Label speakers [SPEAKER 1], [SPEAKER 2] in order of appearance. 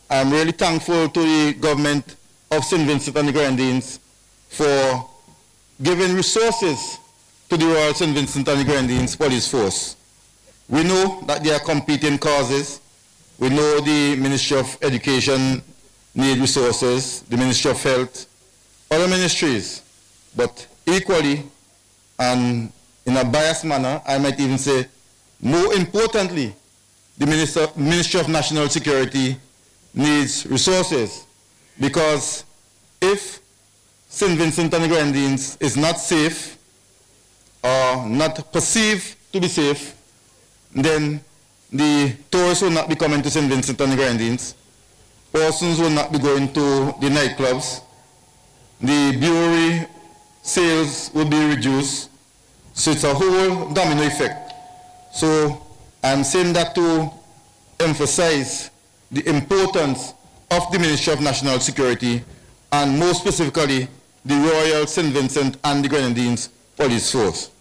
[SPEAKER 1] I'm really thankful to the government of St. Vincent and the Grenadines for giving resources to the Royal St. Vincent and the Grenadines Police Force. We know that there are competing causes. We know the Ministry of Education needs resources, the Ministry of Health, other ministries, but equally and in a biased manner, I might even say more importantly, the Ministry of National Security needs resources, because if St. Vincent and the Grenadines is not safe or not perceived to be safe, then the tourists will not be coming to St. Vincent and the Grenadines, persons will not be going to the nightclubs, the brewery sales will be reduced, so it's a whole domino effect. So I'm saying that to emphasize the importance of the Ministry of National Security and more specifically the Royal St. Vincent and the Grenadines Police Force.